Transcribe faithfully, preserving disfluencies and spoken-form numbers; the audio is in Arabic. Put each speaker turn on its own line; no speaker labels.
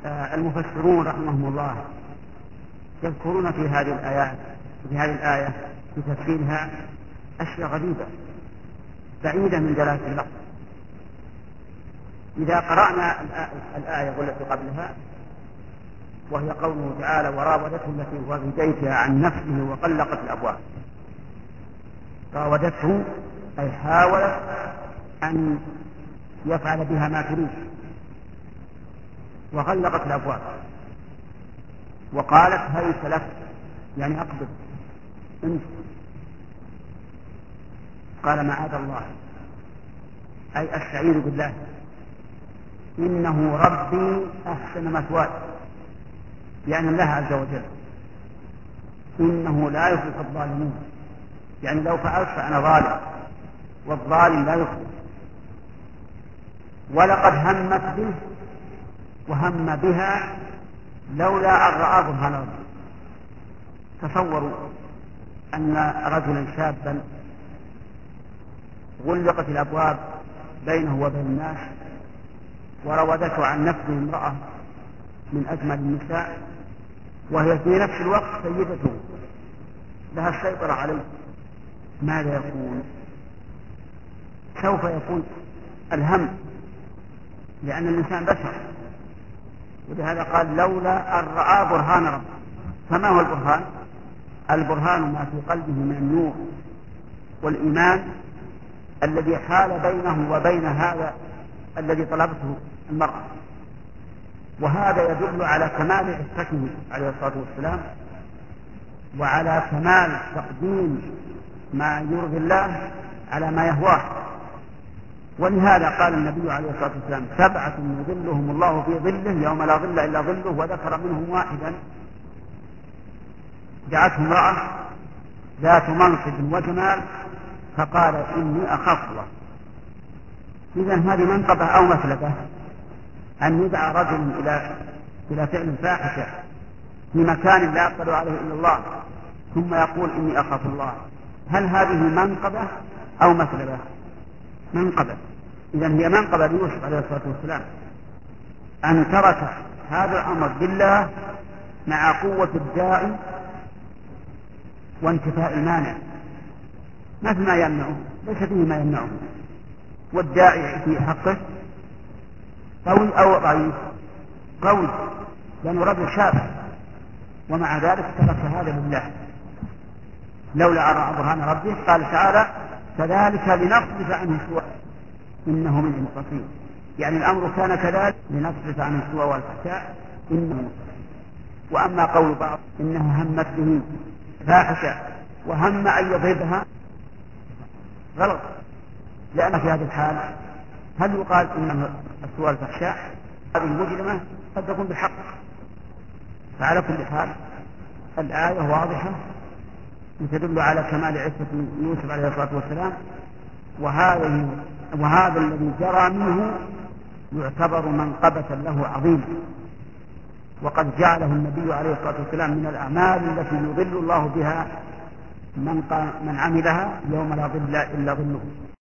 المفسرون رحمهم الله يذكرون في هذه الآيات في هذه الآية في تفسيرها أشياء غريبة بعيدة من دلالة اللفظ. إذا قرأنا الآية والتي قبلها وهي قوله تعالى وراودته التي هو في بيتها عن نفسه وغلقت الأبواب، راودته أي حاولت أن يفعل بها ما تريد وغلقت الأبواب وقالت هيت لك يعني أقبل انت، قال معاذ الله أي أستعيذ بالله إنه ربي أحسن مثواي، يعني الله عز وجل إنه لا يفلح الظالمين، يعني لو فعلت فأنا ظالم والظالم لا يفلح. ولقد همت به وهم بها لولا أن رأى برهان ربه. تصوروا أن رجلا شابا غلقت الأبواب بينه وبين الناس وراودته عن نفسه امرأة من أجمل النساء وهي في نفس الوقت سيدته لها السيطرة عليه، ماذا يكون؟ سوف يكون الهم، لأن الإنسان بشر، ولهذا قال لولا أن رأى برهان ربه. فما هو البرهان؟ البرهان ما في قلبه من النور والإيمان الذي حال بينه وبين هذا الذي طلبته المرأة، وهذا يدل على كمال عفته عليه الصلاة والسلام وعلى كمال تقديم ما يرضي الله على ما يهواه. ولهذا قال النبي عليه الصلاة والسلام سبعة يظلهم الله في ظله يوم لا ظل إلا ظله، وذكر منهم واحدا جاءته امرأة ذات منصب وجمال فقال إني أخاف الله. إذن هذه منقبة أو مثلبة أن يدعى رجل إلى إلى فعل فاحشة في مكان لا يقدر عليه إلا الله ثم يقول إني أخاف الله، هل هذه منقبة أو مثلبة؟ منقبة. إذن هي منقبة ليوسف عليه الصلاة والسلام أن ترك هذا الأمر بالله مع قوة الداعي وانتفاء المانع، ما في ما يمنعه، ليس فيه ما يمنعه، والداعي في حقه قوي أو ضعيف؟ قوي، لأنه رجل شاب ومع ذلك ترك هذا لله لولا أن رأى برهان ربه. قال تعالى كذلك لنصرف عنه السوء إنه من المتقين، يعني الأمر كان كذلك لنصرف عنه السوء والفحشاء إنه. وأما قول بعض إنها همت به فاحشة وهم أن يضربها غلط، لأن في هذه الحال هل يقال إن السوء والفحشاء هذه المجرمة قد تكون بالحق؟ فعلى كل حال الآية واضحة تدل على كمال عفة يوسف عليه الصلاة والسلام، وهذا وهذا الذي جرى منه يعتبر منقبة له عظيمة، وقد جعله النبي عليه الصلاة والسلام من الأعمال التي يظل الله بها من, من عملها يوم لا ظل إلا ظله.